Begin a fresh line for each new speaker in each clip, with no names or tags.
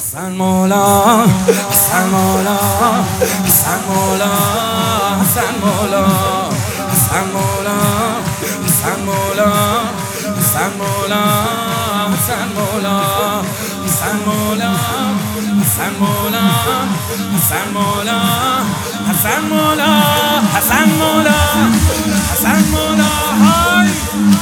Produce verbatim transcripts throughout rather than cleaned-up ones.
حسن مولا حسن مولا حسن مولا حسن مولا حسن مولا حسن مولا حسن مولا حسن مولا حسن مولا حسن مولا حسن مولا حسن مولا حسن مولا حسن مولا های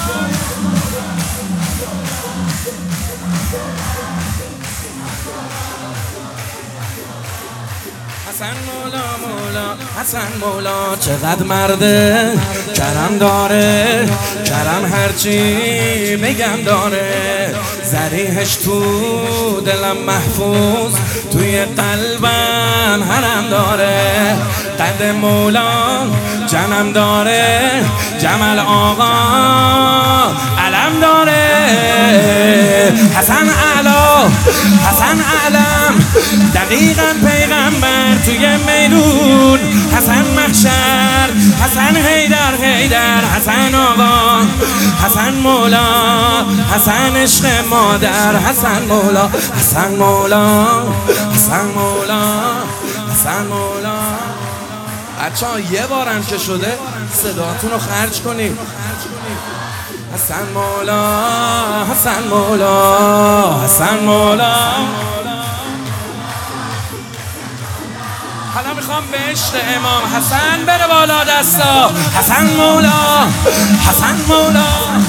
حسن مولا مولا حسن مولا چقدر مرده کرم داره کرم هرچی بگم داره زریحش تو دلم محفوظ توی قلبم حرم داره قد مولا جنم داره جمال آقا علم داره حسن اعلا حسن علم دقیقا پیغمبر توی میدون حسن محشر حسن حیدر حیدر حسن آقا حسن مولا حسن عشق مادر حسن مولا حسن مولا حسن مولا حسن مولا. بچه ها یه بارم که شده صداتون رو خرج کنید. حسن مولا حسن مولا حسن مولا. حالا میخوام به عشق امام حسن بره بالا دستا. حسن مولا حسن مولا.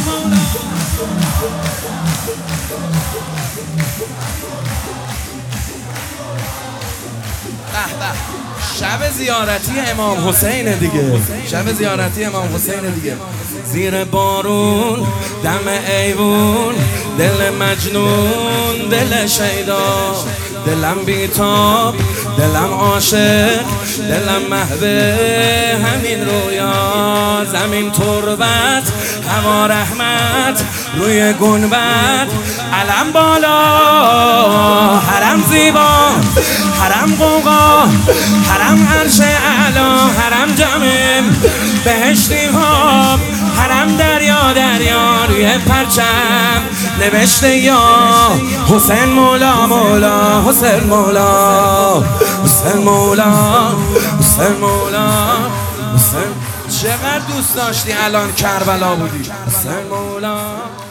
به به شب زیارتی امام حسین دیگه، شب زیارتی امام حسین دیگه. زیر بارون دم ایوون دل مجنون دل شیدا، دلم بیتاب دلم عاشق دلم محو همین رویا. زمین تربت هوا رحمت روی گنبد علم بالا. حرم زیبا حرم قوقا حرم عرش اعلا حرم جمیم بهشتی ها حرم دریا دریا روی پرچم نوشته یا حسین مولا مولا حسین مولا حسین مولا حسین مولا حسین. چقدر دوست داشتی الان کربلا بودی. حسین مولا.